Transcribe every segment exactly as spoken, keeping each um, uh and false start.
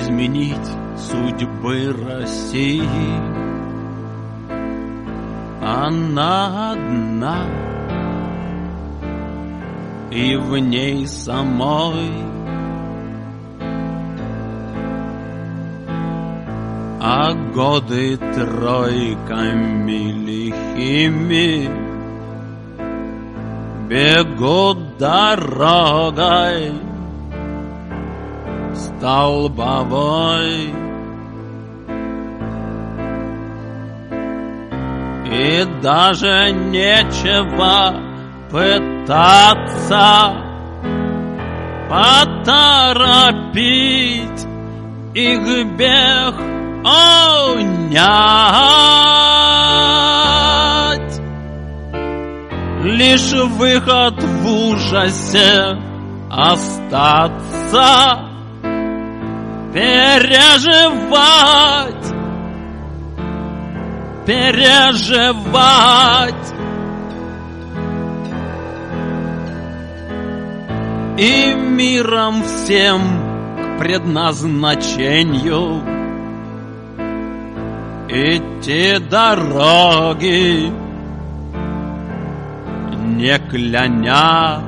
изменить судьбы России. Она одна, и в ней самой а годы тройками лихими бегут дорогой столбовой. И даже нечего пытаться поторопить их бег, унять. Лишь выход в ужасе остаться, переживать, переживать. И миром всем к предназначению идти дороги, не кляня,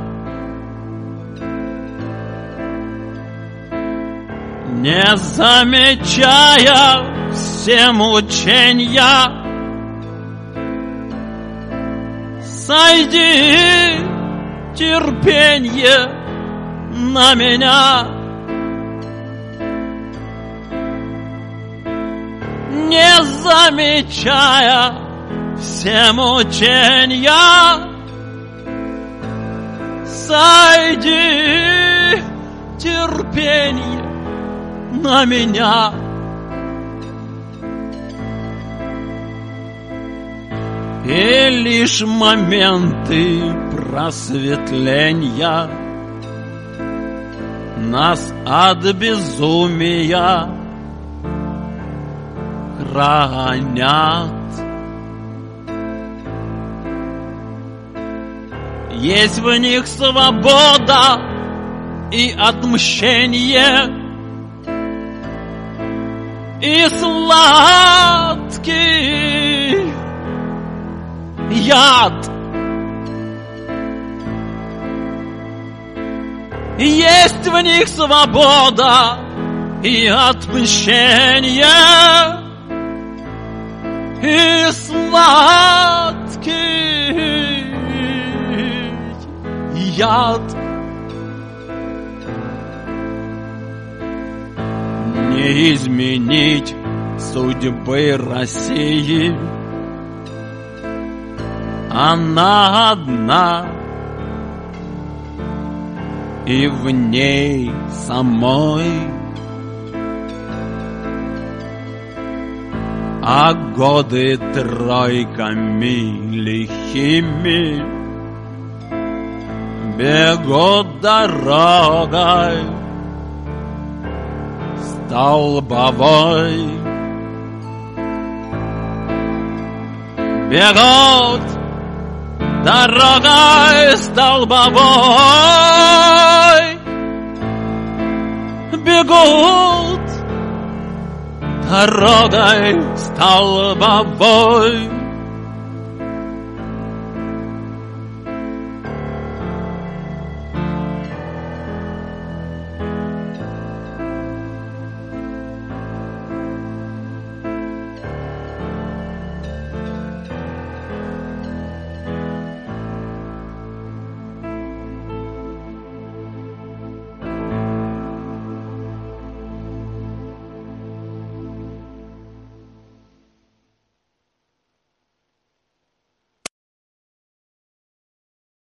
не замечая все мученья. Сойди, терпенье, на меня, не замечая все мученья. Сойди, терпенье, на меня. И лишь моменты просветления нас от безумия хранят. Есть в них свобода и отмщение, и сладкий яд. Есть в них свобода и отмщение, и сладкий яд. Не изменить судьбы России. Она одна, и в ней самой а годы тройками лихими бегут дорогой столбовой. Бегут дорогой столбовой, бегут дорогой столбовой.